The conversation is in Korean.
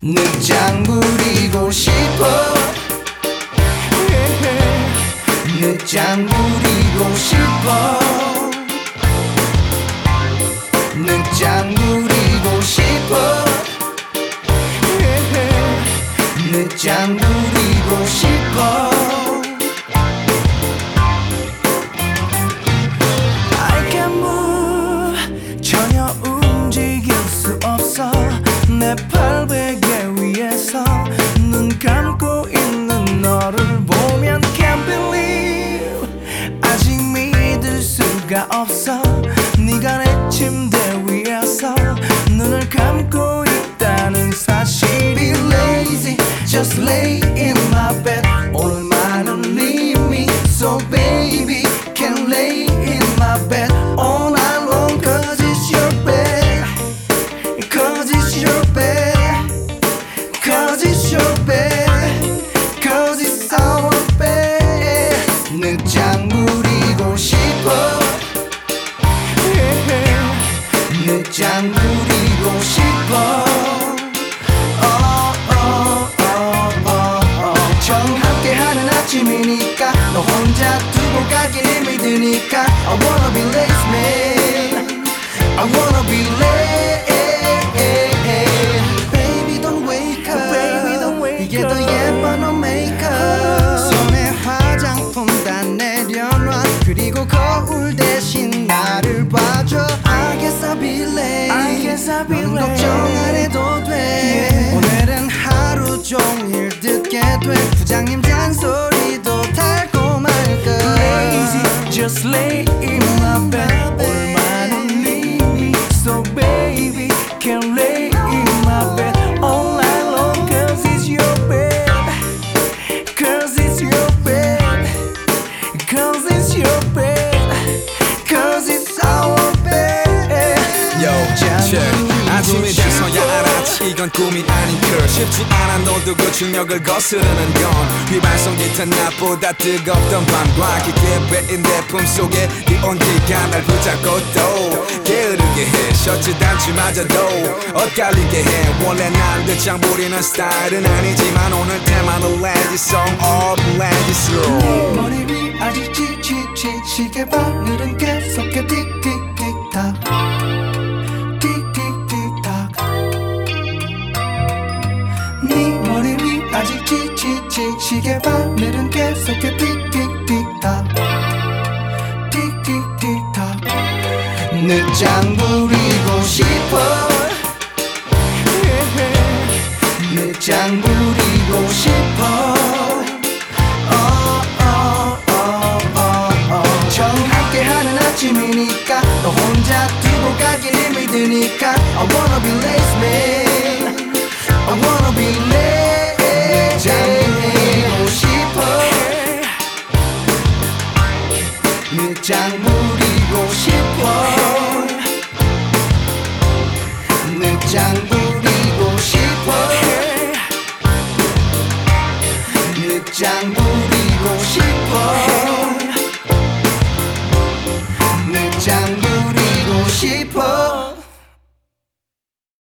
늦장 부리고 싶어. 늦장 부리고 싶어. 늦장 부리고 싶어. 늦장 부리고 싶어. I can't move. 전혀 움직일 수 없어. 내 팔베개 위에서 눈 감고 있는 너를 보면 can't believe. 아직 믿을 수가 없어. 네가 내 침대 위에서 눈을 감고 있다는 사실이 lazy. Just lay in my bed. 오늘만은 leave me. So baby can lay in my bed all night long. Cause it's your bed. Cause it's your bed. Cause it's your bed. Cause it's our bed. 늦장 부리고 싶어. 늦장 부리고 싶어. 처음 함께하는 아침이니까 너 혼자 두고 가기를 믿으니까 I wanna be late man. I wanna be late. Baby don't wake up. Baby don't wake 이게 더 예뻐 너 메이크업. 손에 화장품 다 내려놔. 그리고 거울 대신 나를 봐줘. I guess I'll be late. I guess I'll be late. 걱정 안 해도 돼. 오늘은 하루 종일 듣게 돼. 부장님 잔소리도 달콤할 걸. Lazy, just lay in my bed. 오늘만은 leave me. So baby can lay in my bed all night long. Cause it's your bed. Cause it's your bed. Cause it's your bed. Cause it's our bed. Yo, check. 아침이 돼서야 알았지 이건 꿈이 아닌 걸. 쉽지 않아 너 두고 중력을 거스르는 건 휘발성기 탄 나보다 뜨겁던 밤과 깊게 배인 내 품속에 네 온기가 날 붙잡고 또 게으르게 해. 셔츠 단추마저도 엇갈리게 해. 원래 난 늦장 부리는 스타일은 아니지만 오늘 테마는 Lazy Song of Lazy Slow. 머리 위 아직 지치지 시계바늘은 계속해 틱틱틱탁 네 머리 위 아직 지치지 시계바늘은 계속해 틱틱틱탁 틱틱틱탁 늦장 부리고 싶어. 늦장 부리고 싶어. 처음 함께하는 아침이니까 너 혼자 두고 가기를 믿으니까 I wanna be late man. I wanna be late. 늦장 부리고 싶어. 늦장 부리고 싶어. 늦장 부리고 싶어. 늦장 부리고